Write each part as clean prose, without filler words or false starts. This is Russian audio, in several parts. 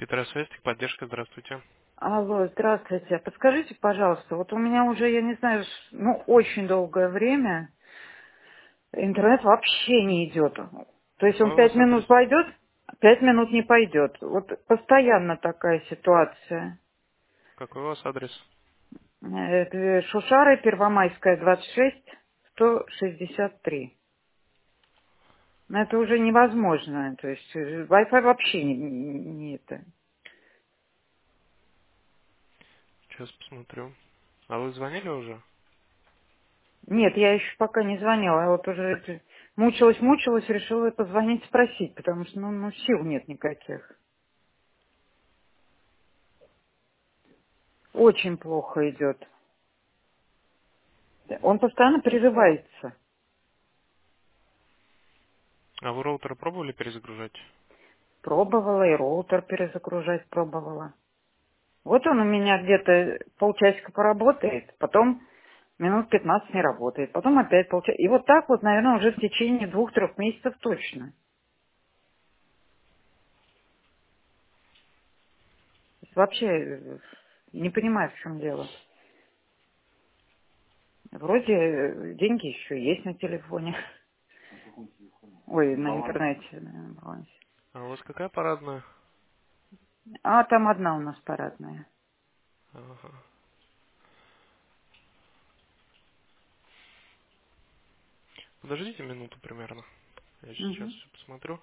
Питер Свестик, поддержка, здравствуйте. Алло, здравствуйте. Подскажите, пожалуйста, вот у меня уже, я не знаю, очень долгое время интернет вообще не идет. То есть он Какой у вас 5 адрес? минут пойдет, 5 минут не пойдет. Вот постоянно такая ситуация. Какой у вас адрес? Это Шушары, Первомайская, 26, 163. Но это уже невозможно. То есть Wi-Fi вообще не это. Сейчас посмотрю. А вы звонили уже? Нет, я еще пока не звонила. Я вот уже мучилась, решила позвонить, спросить, потому что, сил нет никаких. Очень плохо идет. Он постоянно прерывается. А вы роутер пробовали перезагружать? Пробовала и роутер перезагружать пробовала. Вот он у меня где-то полчасика поработает, потом минут 15 не работает, потом опять полчаса. И вот так вот, наверное, уже в течение 2-3 месяцев точно. То есть вообще не понимаю, в чем дело. Вроде деньги еще есть на телефоне. Ой, на интернете, на балансе. А у вас какая парадная? А там одна у нас парадная. Ага. Подождите минуту примерно. Я сейчас Мгм. все посмотрю.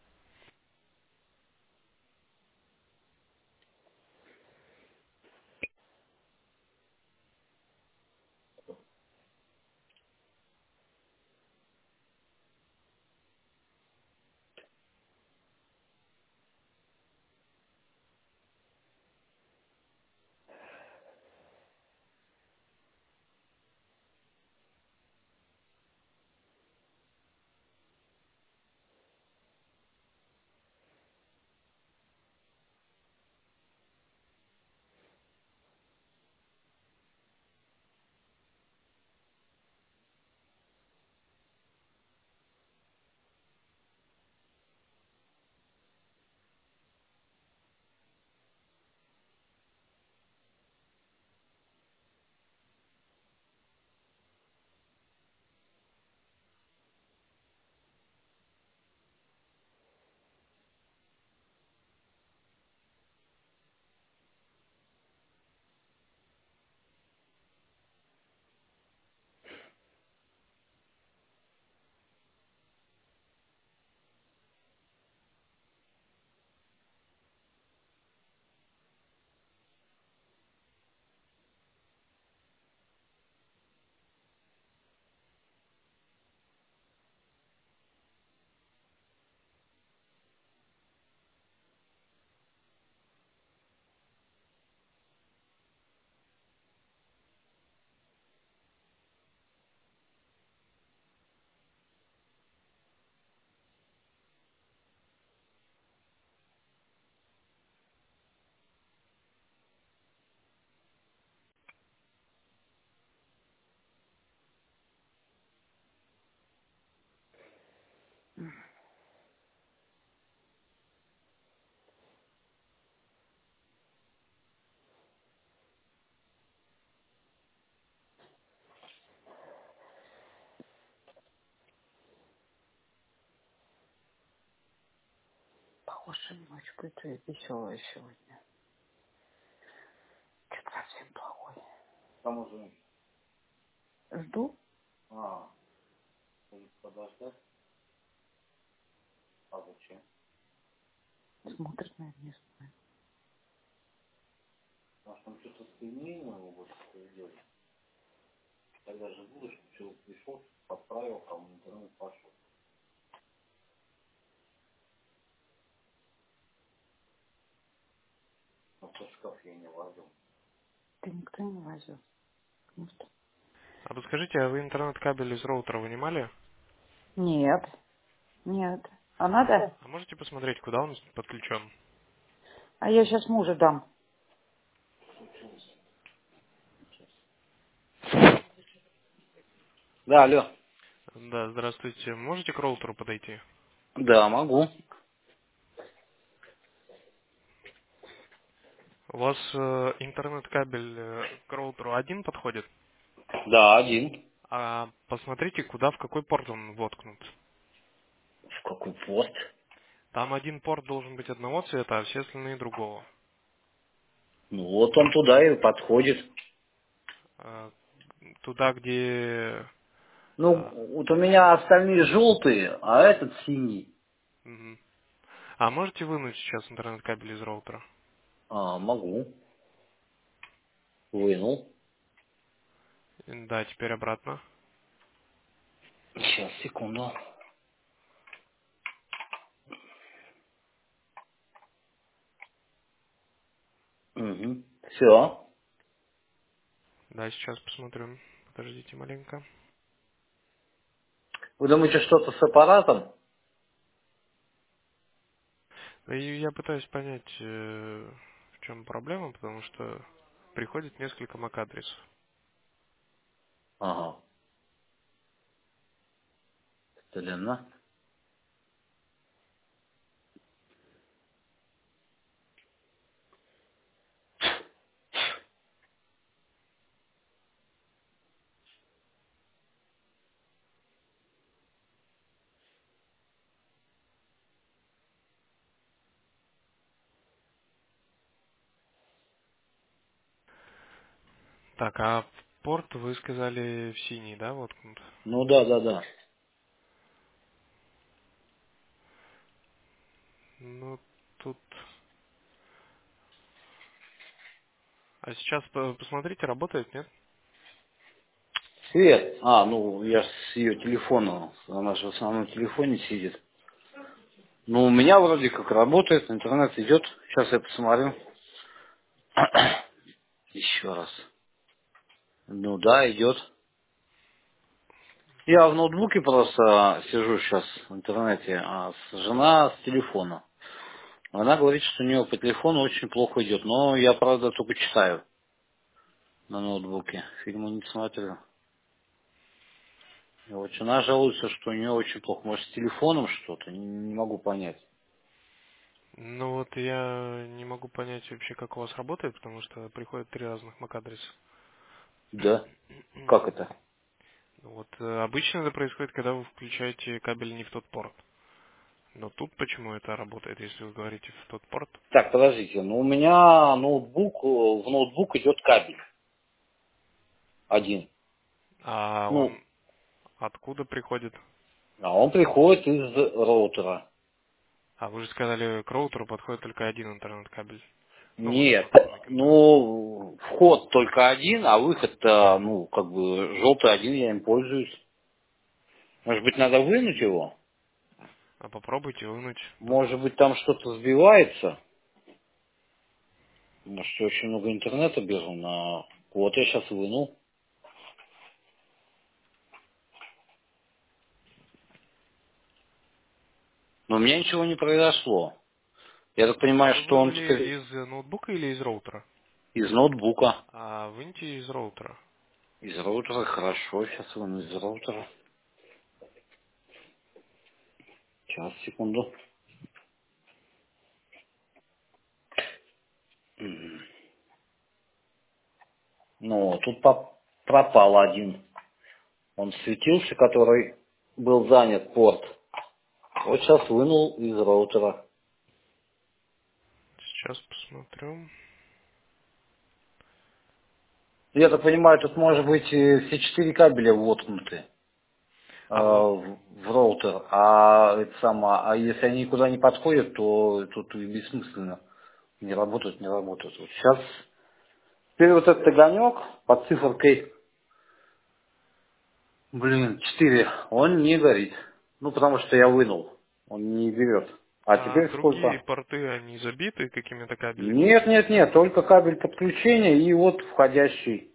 Похоже, ночь какая-то веселая сегодня. Что-то совсем плохой. Там уже. Жду. Может подождать? А зачем? Смотрит, наверное, не знаю. Может там что-то соединение у него будет идет? Тогда же будешь, человек пришел, подправил, там интернет пошел. Но в тот шкаф я не возил. Ты никто не возил. Ну что? А подскажите, а вы интернет-кабель из роутера вынимали? Нет, нет. А надо? А можете посмотреть, куда он подключен? А я сейчас мужу дам. Да, алло. Да, здравствуйте. Можете к роутеру подойти? Да, могу. У вас интернет-кабель к роутеру один подходит? Да, один. А посмотрите, куда, в какой порт он воткнут. В какой пост? Там один порт должен быть одного цвета, а все остальные другого. Ну вот он туда и подходит. А, Туда, где... Ну, а, вот у меня остальные желтые, а этот синий. мгм. А можете вынуть сейчас интернет-кабель из роутера? А, могу. Вынул. Да, теперь обратно. Сейчас, секунду. Угу. Все. Да, сейчас посмотрим. Подождите маленько. Вы думаете, что-то с аппаратом? Да и я пытаюсь понять, в чем проблема, потому что приходит несколько MAC-адресов. Ага. Сталина. Так, а порт вы сказали в синий, да, воткнут? Ну да, да, да. Ну, тут... А сейчас посмотрите, работает, нет? Свет. А, ну я ж с ее телефона. Она же в основном телефоне сидит. Ну, у меня вроде как работает, интернет идет. Сейчас я посмотрю. Еще раз. Ну да, идет. Я в ноутбуке просто сижу сейчас в интернете, а жена с телефона. Она говорит, что у нее по телефону очень плохо идет. Но я, правда, только читаю на ноутбуке. Фильмы не смотрю. И вот жена жалуется, что у нее очень плохо. Может, с телефоном что-то? Не могу понять. Ну вот я не могу понять вообще, как у вас работает, потому что приходят три разных MAC-адреса. Да? Как это? Вот обычно это происходит, когда вы включаете кабель не в тот порт. Но тут почему это работает, если вы говорите в тот порт? Так, подождите. Ну, у меня ноутбук, в ноутбук идет кабель один. А Ну, он откуда приходит? а он приходит из роутера. А вы же сказали, к роутеру подходит только один интернет-кабель. Ну, вот Нет, воткнутый к интернету. ну, вход только один, а выход-то, ну, как бы, желтый один, я им пользуюсь. Может быть, надо вынуть его? А попробуйте вынуть. Тут Может быть, там что-то сбивается? Может, я очень много интернета беру на... Вот я сейчас вынул. Но у меня ничего не произошло. Я так а понимаю, вы что он вынули теперь из ноутбука или из роутера? из ноутбука. А выньте из роутера. Из роутера, хорошо, сейчас выну из роутера. Сейчас, секунду. Мгм. Ну, тут пропал один. Он светился, который был занят порт. Вот сейчас вынул из роутера. Сейчас посмотрю. Я так понимаю, тут может быть все 4 кабеля воткнуты А вы... в роутер. А это самое, а если они никуда не подходят, то тут и бессмысленно. Не работают, не работают. Вот сейчас теперь вот этот огонек под циферкой, блин, 4, он не горит. Ну, потому что я вынул. Он не берет. А А теперь другие сколько? порты, они забиты какими-то кабелями? Нет, нет, нет, только кабель подключения и вот входящий.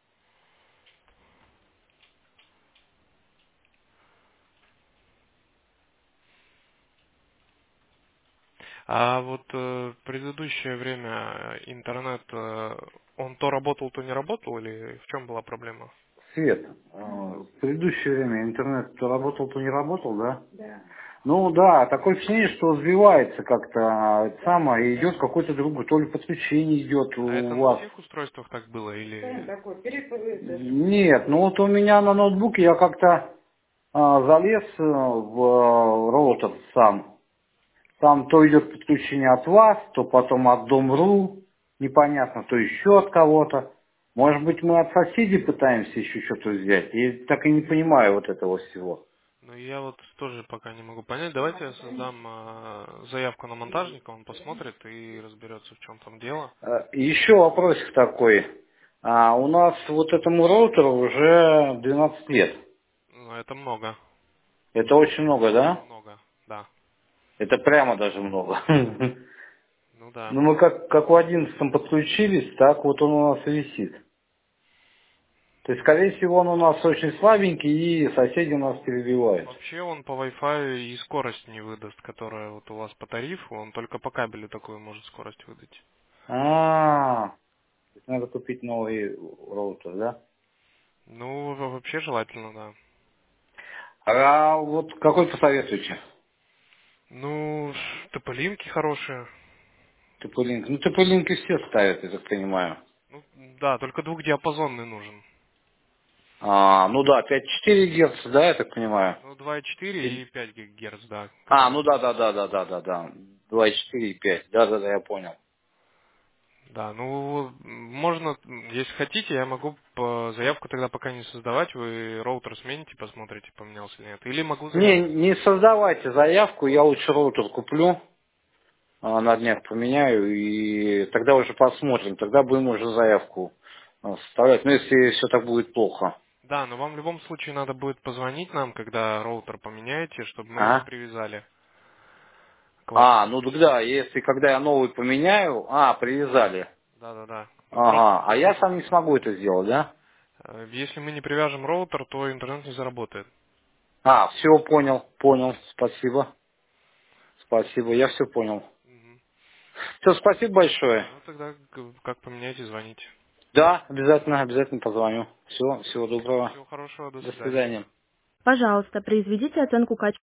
А вот предыдущее время интернет, он то работал, то не работал, или в чем была проблема? Свет, в предыдущее время интернет то работал, то не работал, да? Да. Ну да, такое впечатление, что сбивается как-то это самое, и идет какой-то другой, то ли подключение идет А это у на вас. всех устройствах так было Постоянно или... такой перепрыв даже. Нет, ну вот у меня на ноутбуке я как-то залез в роутер сам. Там то идет подключение от вас, то потом от Дом.ру, непонятно, то еще от кого-то. Может быть, мы от соседей пытаемся еще что-то взять. Я так и не понимаю вот этого всего. Ну, я вот тоже пока не могу понять. Давайте я создам заявку на монтажника, он посмотрит и разберется, в чем там дело. Еще вопросик такой. У нас вот этому роутеру уже 12 лет. Ну, это много. Это очень много, да? Много, да. Это прямо даже много. Ну да. Ну, мы как в 11-м подключились, так вот он у нас и висит. То есть, скорее всего, он у нас очень слабенький, и соседи у нас перебивают. Вообще он по Wi-Fi и скорость не выдаст, которая вот у вас по тарифу, он только по кабелю такую может скорость выдать. То есть надо купить новый роутер, да? Ну, вообще желательно, да. А вот какой посоветуете? Ну, тополинки хорошие. ТП-линк. Ну, ТП-линки все ставят, я так понимаю. Ну, да, только двухдиапазонный нужен. Ну да, 5,4 Гц, да, я так понимаю? Ну, 2,4 и 5 ГГц, да, Ну который... да. 2,4 и 5. Да, я понял. Да, ну, можно, если хотите, я могу заявку тогда пока не создавать, вы роутер смените, посмотрите, поменялся или нет. Или могу Не, заявку. не создавайте заявку, я лучше роутер куплю, на днях поменяю, и тогда уже посмотрим, тогда будем уже заявку составлять, ну, если все так будет плохо. Да, но вам в любом случае надо будет позвонить нам, когда роутер поменяете, чтобы мы его Ага. привязали к вашему Ну ПС. тогда, если когда я новый поменяю, привязали. Да. Ну, просто Ага, а я сам не смогу это сделать, да? если мы не привяжем роутер, то интернет не заработает. Все, понял, спасибо, я все понял. Мгм. Все, спасибо большое. Ну, тогда как поменяете, звоните. Да, обязательно позвоню. Все, всего доброго. Всего хорошего, до До свидания. свидания. Пожалуйста, произведите оценку качества.